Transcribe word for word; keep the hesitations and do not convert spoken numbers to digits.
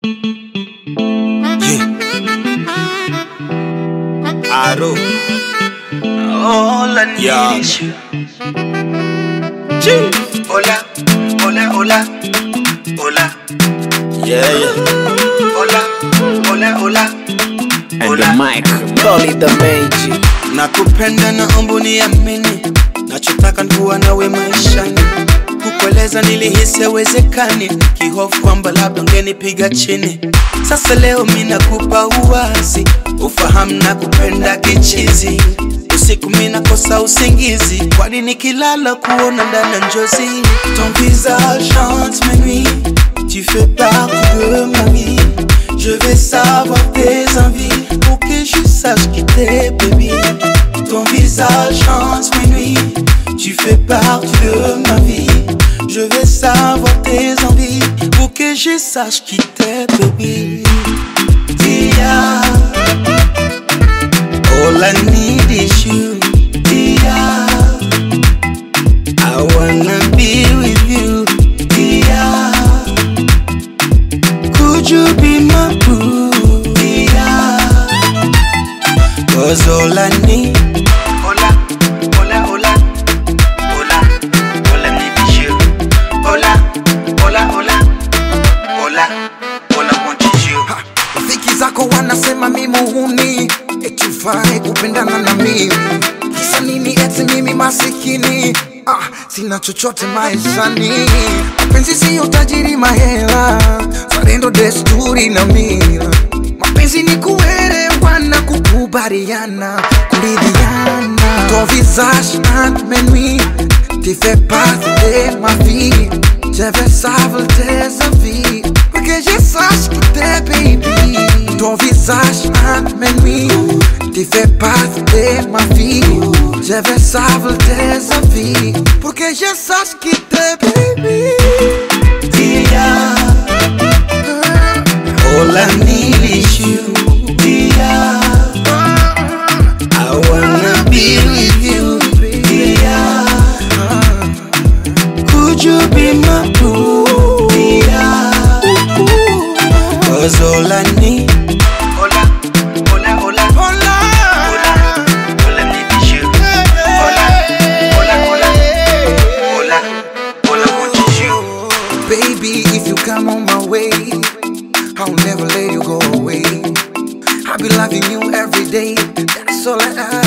Aro. All I need Yeah. is you. Gee. Hola, hola, hola, hola. Yeah, yeah. Hola, hola, hola, And hola. the mic, Dolly the Magic. Nakupenda na ombu niamini, nachotaka kuwa nawe maishani. Kukueleza nilihisi haiwezekani, kihofu kwamba labda ungenipiga chini. Sasa leo mimi nakupa uwazi, ufahamu nakupenda kichizi. Usiku mimi nakosa usingizi, kwani nikilala kuona ndani ya njozi. Ton visage chante mes nuits, tu fais partie de ma vie. Je vais savoir tes envies, pour que je sache qui t'es, baby. Ton visage chante mes nuits, tu fais partie de ma vie. Je vais savoir tes envies, pour que je sache qui t'es, baby. Tia, all I need is you. Tia, I wanna be with you. Tia, could you be my boo? Tia, cause all I need. Hola, hola, hola, hola, all I need is you. Hola, hola, hola, hola, all I want is you. Rafiki zako wanasema mimi muhuni, eti ufai kupendana na mimi. Kisa nini eti mimi masikini? Ah, sina chochote maishani. Mapenzi siyo tajiri mahela, zarendo desturi na mila. Mapenzi ni kuelewana, kukubaliana, kuridhiana. Ton visage chante mes nuits, tu fais partie de ma vie. Je veux savoir tes envies, pour que je sache qui t'es, baby. Ton visage chante mes nuits, tu fais partie de ma vie. Je veux savoir tes envies, pour que je sache qui t'es, baby. Tia, all I need is you. Tia, I wanna be with you. Tia, could you be my boo? Tia, cause all I need. Hola, hola, hola, hola, hola, all I need is you. Hola, hola, hola, hola, all I want is you. Baby, if you come on my way, I'll never let you go away. I'll be loving you every day, that's all I